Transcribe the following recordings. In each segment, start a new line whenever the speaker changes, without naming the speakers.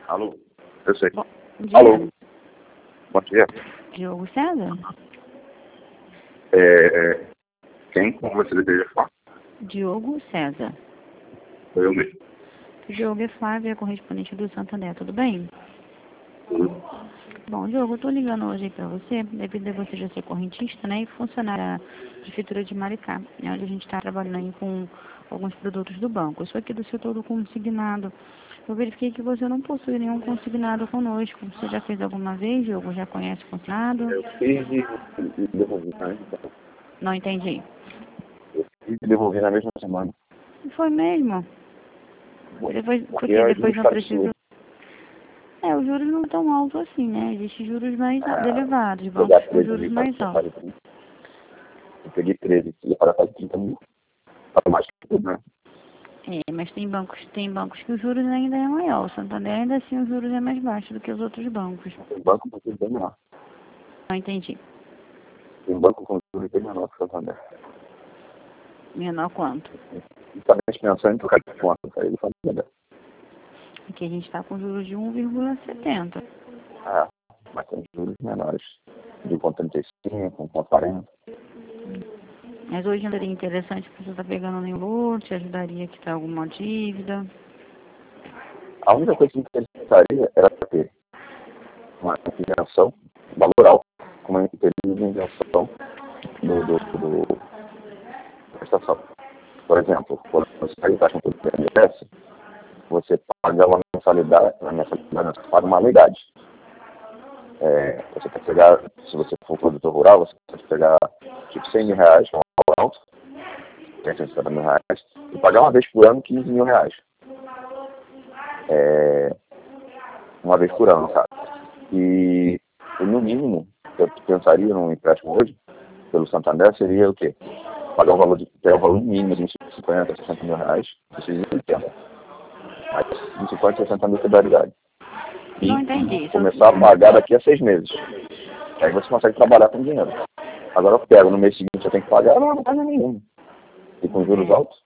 Alô? Eu sei.
Bom dia.
Alô? Bom dia.
Diogo César?
Quem? Como você deseja falar?
Diogo César.
Sou eu mesmo.
Diogo é Flávia, correspondente do Santander, tudo bem?
Tudo.
Bom, Diogo, eu tô ligando hoje aí pra você, devido a você já ser correntista, né, e funcionária da Prefeitura de Maricá, né, onde a gente está trabalhando aí com alguns produtos do banco. Eu sou aqui do setor do consignado. Eu verifiquei que você não possui nenhum consignado conosco. Você já fez alguma vez, Diogo? Já conhece o consignado?
Eu fiz e devolvi na mesma semana.
Não entendi.
Eu fiz e devolvi na mesma semana.
Foi mesmo? Depois,
Porque
porque
a
depois não
justiça
precisa... os juros não tão altos assim, né? Existem juros mais elevados,
vou dar
bancos com
13
juros
mil
mais altos.
Eu peguei 13, ia pagar quase 30 mil. Para mais que tudo, né?
Mas tem bancos que os juros ainda é maior. O Santander ainda assim os juros é mais baixo do que os outros bancos.
Tem banco com juros bem menor.
Não entendi.
Tem banco com juros bem menor que o Santander.
Menor quanto?
E também pensando em trocar de conta para ele fazer.
Aqui a gente está com juros de 1,70.
Mas tem juros menores. De 1,35, 1,40.
Mas hoje não seria interessante porque você está pegando nenhum valor, te ajudaria a quitar alguma dívida.
A única coisa que me interessaria era ter uma isenção, valor alto, com uma período de isenção da prestação. Por exemplo, quando você paga taxa com o INSS, você paga uma mensalidade, você paga uma anuidade. Você pode pegar, se você for produtor rural, você pode pegar tipo 100 mil reais, um valor alto, 150 mil reais, e pagar uma vez por ano 15 mil reais. Uma vez por ano, sabe? E no mínimo, eu pensaria num empréstimo hoje, pelo Santander, seria o quê? Pagar ter um valor mínimo de 50, 60 mil reais, precisa de tempo. Mas de 50, 60 mil fidelidade. E
Não entendi.
começar a pagar daqui a 6 meses. Aí você consegue trabalhar com dinheiro. Agora eu pego, no mês seguinte eu tenho que pagar, não paga nenhum. E com juros altos?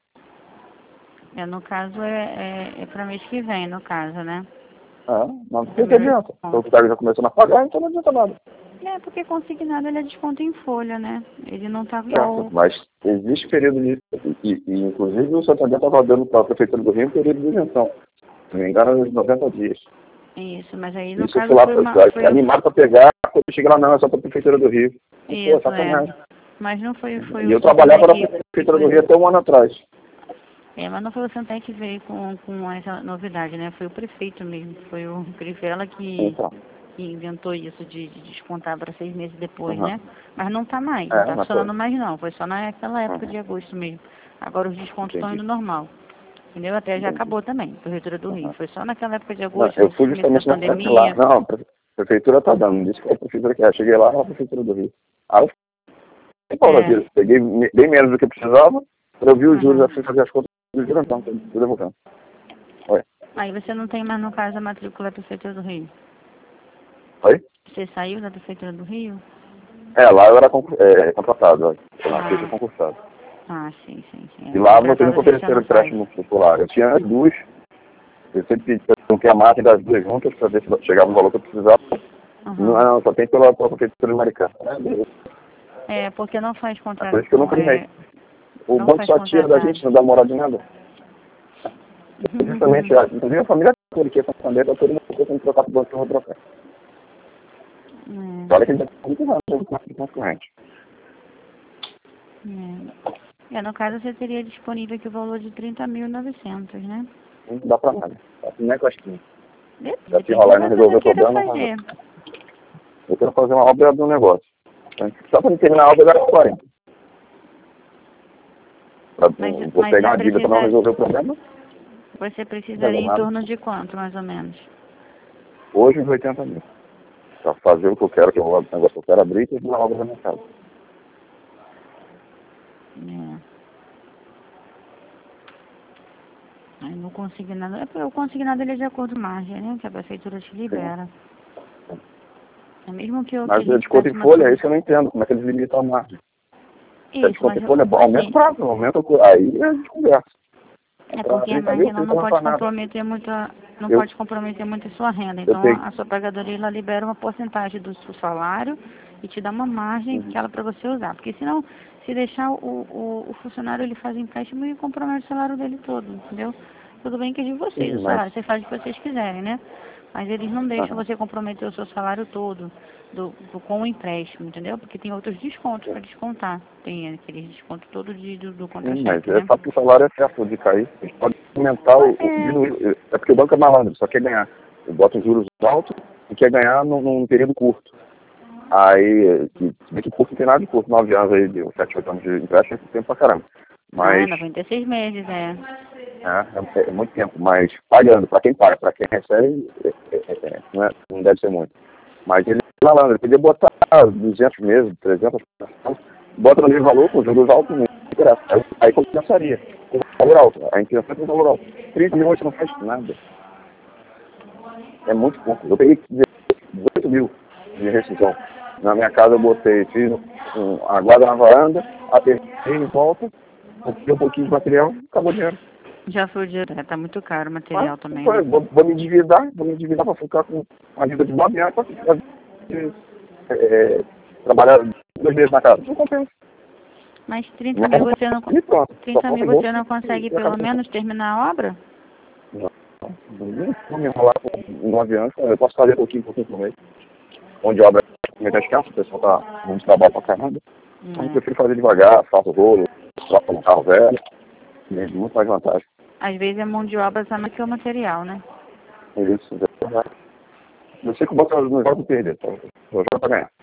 No caso, é para mês que vem, no caso, né?
Não tem que adianta. Então o cara já começou a pagar, então não adianta nada.
Porque consignado ele é desconto em folha, né? Ele não tá
Certo,
igual...
mas existe período de... E inclusive o Santander estava dando para a Prefeitura do Rio um período de isenção. Se não me engano, uns 90 dias.
Isso, mas aí no
Isso eu
caso
fui lá,
foi
animado para pegar, quando eu cheguei lá, não, é só para a Prefeitura do Rio.
Isso,
Sacanagem.
Mas não foi
E
o
eu trabalhava para
Santander
a Prefeitura do Rio até um ano atrás.
mas não foi o Santander que veio com essa novidade, né? Foi o prefeito mesmo. Foi o Crivella que inventou isso de descontar para 6 meses depois, né? Mas não tá mais, não tá funcionando mais não. Foi só naquela época de agosto mesmo. Agora os descontos estão indo normal. Entendeu? Até já acabou também, Prefeitura do Rio. Foi só naquela época de agosto,
Eu fui
no começo da
justamente nessa época
pandemia.
lá. Não, a Prefeitura tá dando, disse que a Prefeitura quer. Cheguei lá, a Prefeitura do Rio. Aí eu peguei bem menos do que precisava, para eu vi os juros, fui fazer as contas do juros, então, tudo devolvendo. Oi?
Aí você não tem mais, no caso, a matrícula da Prefeitura do Rio?
Oi?
Você saiu da Prefeitura do Rio?
Lá eu era contratado, eu lá fui concursado.
Sim.
E lá você não ofereceram empréstimo popular. Eu tinha as duas, eu sempre perguntei a máquina das duas juntas para ver se chegava no valor que eu precisava. Não, só tem pela Prefeitura de Maricá.
Porque não faz contrato.
Por isso que eu não criei. O banco só tira da gente, não dá moral de nada. Justamente, inclusive a família toda que é Santander, tá todo mundo tentando trocar pro banco que eu vou trocar. Olha que ele já tá muito rápido com concorrente.
No caso, você teria disponível aqui o valor de 30.900, né?
Não dá pra nada. Não é costinha.
Já
se rolar e não resolver o problema, eu quero fazer uma obra do negócio. Só para terminar a obra agora. Vou pegar uma dívida para não resolver o problema.
Você precisaria em torno de quanto, mais ou menos?
Hoje, uns 80 mil. Para fazer o que eu quero, que é o negócio que eu quero abrir e terminar a obra da minha casa.
No consignado. O consignado ele é de acordo com a margem, né? Que a prefeitura te libera. Mesmo que eu.
Mas o desconto em folha, é isso que eu não entendo. Como é que eles limitam a margem? Se desconto em folha é bom, aumenta o prazo, aumenta aí a gente conversa.
Porque a margem ela não pode comprometer muito não pode comprometer muito a sua renda. Então, a sua pagadoria, ela libera uma porcentagem do seu salário e te dá uma margem que ela para você usar. Porque senão, se deixar o funcionário, ele faz empréstimo e compromete o salário dele todo, entendeu? Tudo bem que é de vocês o salário, vocês fazem o que vocês quiserem, né? Mas eles não deixam você comprometer o seu salário todo com o empréstimo, entendeu? Porque tem outros descontos para descontar. Tem aquele desconto todo do contra-cheque,
mas
né?
é só que o salário é certo de cair. A gente pode aumentar diminuir. É porque o banco é malandro, só quer ganhar. Bota os juros altos e quer ganhar num período curto. Aí, que curto não tem nada de curto, 9 anos aí, deu 7, 8 anos de empréstimo, é tempo pra caramba. Mas,
96 meses,
é muito tempo, mas pagando, para quem paga, para quem recebe, não deve ser muito. Mas ele é malandro, ele podia botar 200 meses, 300, bota no mesmo valor, com juros altos, não interessa. Aí compensaria, com valor alto, a intenção é com valor alto. 30 milhões não faz nada. É muito pouco. Eu peguei 18 mil de rescisão. Na minha casa eu botei, fiz a guarda na varanda, apertei em volta, comprei um pouquinho de material, acabou o dinheiro.
Já foi o dinheiro, tá muito caro o material também.
Né? Vou me endividar para ficar com uma vida de 9 anos, para trabalhar 2 meses na casa. Não compensa.
Mas 30 mil você não, 30 mil você não consegue pelo menos terminar a obra?
Não me enrolar por 9 anos, eu posso fazer pouquinho por mês. Onde a obra é escassa, o pessoal tá muito trabalho pra caramba. Então eu prefiro fazer devagar, faço o rolo, troco no carro velho, tem muito mais vantagem.
Às vezes a mão de obra está mais que o material, né?
Isso, é verdade. Eu sei que o banco não joga perder, então eu jogo pra ganhar.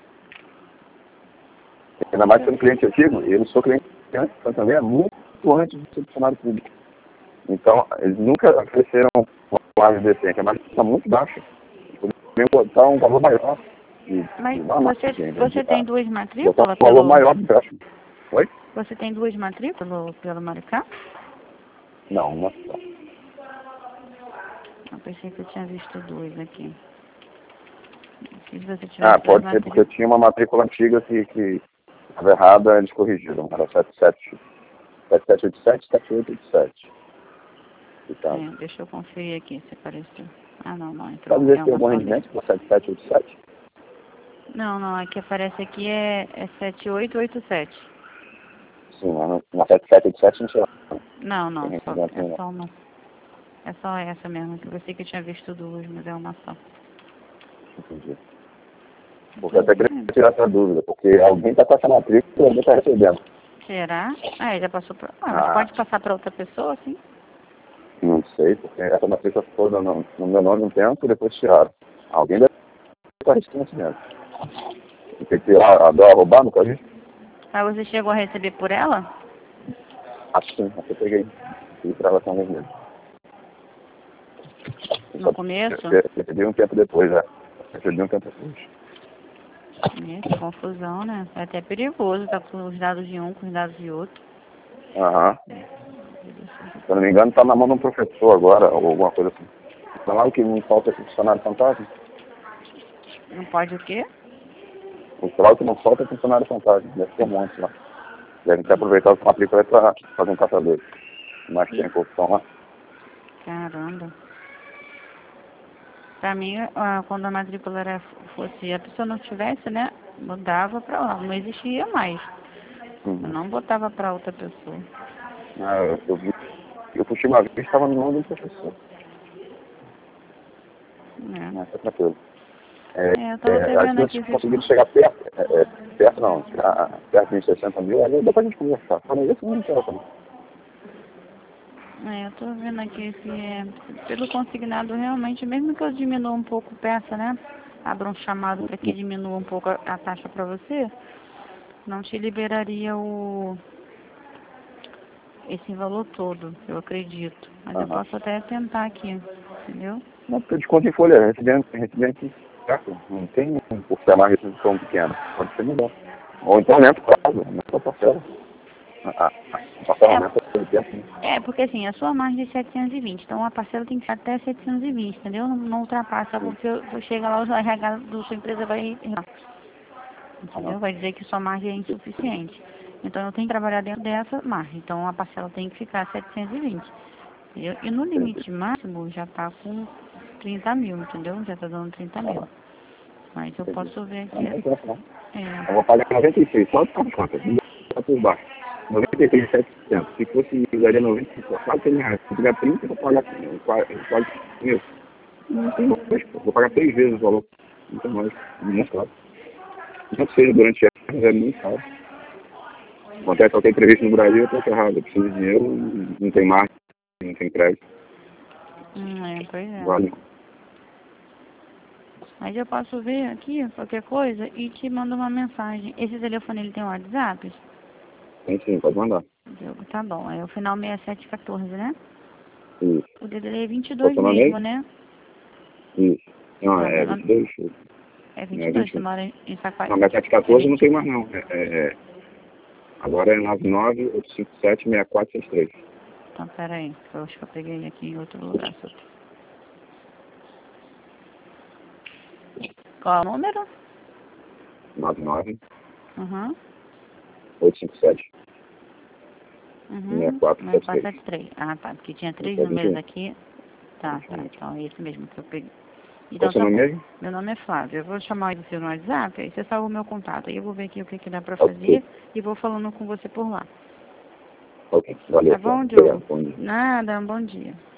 Ainda mais sendo cliente antigo, eu não sou cliente antes, então também é muito antes de ser funcionário público. Então, eles nunca ofereceram uma margem decente, a margem está muito baixa. Poderiam botar um valor maior.
Mas você tem duas matrículas?
Botar um valor maior de empréstimo. Oi?
Você tem duas matrículas pelo Maricá?
Não, uma só.
Eu pensei que eu tinha visto duas aqui. Se você
pode ser porque eu tinha uma matrícula antiga que estava errada, eles corrigiram. Era 7787, 7887. Então,
deixa eu conferir aqui se apareceu. Não entrou.
Pode dizer que tem algum rendimento para 7787?
Não, aqui aparece aqui é 7887.
Sim, na 7787 não tinha.
Não, é só essa mesmo, que eu pensei que eu tinha visto duas, mas é uma só.
Entendi. Porque eu até queria tirar essa dúvida, porque alguém está com essa matrícula e alguém está recebendo.
Será? Já passou para... mas pode passar para outra pessoa, sim?
Não sei, porque essa matrícula ficou no meu nome um tempo e depois tiraram. Alguém deve estar recebendo esse dinheiro. Tem que tirar a roubar, nunca vi.
Mas você chegou a receber por ela?
Acho que sim, acho que eu peguei. Fui para ela também mesmo.
No começo?
Recebi um tempo depois, Recebi um tempo depois.
Que confusão, né? É até perigoso, tá com os dados de um, com os dados de outro.
Se eu não me engano, tá na mão de um professor agora, ou alguma coisa assim. Falaram que não falta esse funcionário fantasma.
Não pode o quê?
O claro que não falta é funcionário fantasma. Deve ter um monte lá. Devem ter aproveitado a matrícula para fazer um caçador. Mas tem corrupção lá.
Caramba. Pra mim, quando a matrícula fosse, a pessoa não tivesse, né, mudava pra lá, não existia mais. Eu não botava pra outra pessoa.
Eu puxei uma vez e estava no nome do professor. Mas tá tranquilo.
Eu tô vendo aqui.
Se conseguir chegar perto não, perto de 60 mil, aí dá pra gente conversar. Falei, esse não quero também.
Eu tô vendo aqui pelo consignado realmente, mesmo que eu diminua um pouco peça, né? Abra um chamado para que diminua um pouco a taxa para você, não te liberaria esse valor todo, eu acredito. Mas eu posso até tentar aqui, entendeu?
Não, porque desconto em folha, recebimento certo? Não tem por ser mais restrição pequena, pode ser melhor. Ou então aumenta o prazo, aumenta a parcela.
Porque assim, a sua margem é 720, então a parcela tem que ser até 720, entendeu? Não ultrapassa, porque chega lá, o RH da sua empresa vai... Entendeu? Vai dizer que sua margem é insuficiente. Então eu tenho que trabalhar dentro dessa margem, então a parcela tem que ficar 720. Entendeu? E no limite máximo já está com 30 mil, entendeu? Já tá dando 30 mil. Mas eu posso ver aqui.
Eu vou pagar 96, só por conta, só por baixo. 93,700. Se fosse, daria 95, quase 100 reais. Se tiver 30, eu vou pagar quase mil. Não tem mais, pô. Vou pagar 3 vezes o valor. Não tem mais. Muito caro. Não seja durante anos, é muito caro. Acontece que eu tenho previsto no Brasil, eu estou errado. Eu preciso de dinheiro, não tem margem, não tem crédito.
Pois é.
Vale.
Mas eu posso ver aqui, qualquer coisa, e te mando uma mensagem. Esse telefone, ele tem WhatsApp?
Tem sim, pode mandar.
Tá bom, é o final 6714, né?
Isso.
O DDD é 22
Qual
mesmo, né?
Isso. Não,
Ah,
é 22.
É 22, você mora em Saquarema.
Não, mas 714 não tem mais não. Agora é 998576463.
Então, peraí, eu acho que eu peguei aqui em outro lugar. Qual é o número?
99
Uhum.
857
Uhum.
6473.
Ah, tá, porque tinha 3 números aqui. Tá, então é esse mesmo que eu peguei. Então,
Qual seu nome mesmo?
meu nome é Flávia. Eu vou chamar você no WhatsApp, aí você salva o meu contato. Aí eu vou ver aqui o que dá pra fazer e vou falando com você por lá.
Ok, valeu.
Tá bom, Diogo? Nada, um bom dia.